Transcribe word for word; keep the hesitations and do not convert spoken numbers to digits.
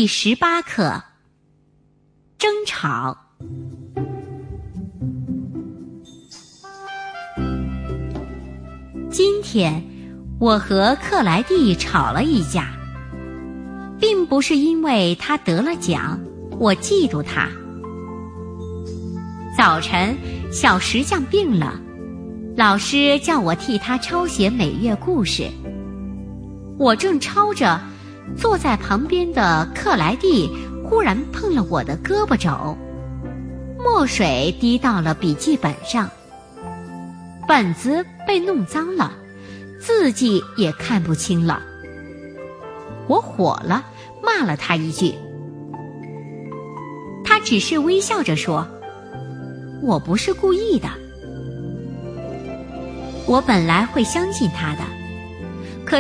第十八课，争吵。今天我和克莱蒂吵了一架，并不是因为他得了奖，我嫉妒他。早晨，小石匠病了，老师叫我替他抄写每月故事。我正抄着，坐在旁边的克莱蒂忽然碰了我的胳膊肘，墨水滴到了笔记本上，本子被弄脏了，字迹也看不清了。我火了，骂了他一句。他只是微笑着说：“我不是故意的。”我本来会相信他的，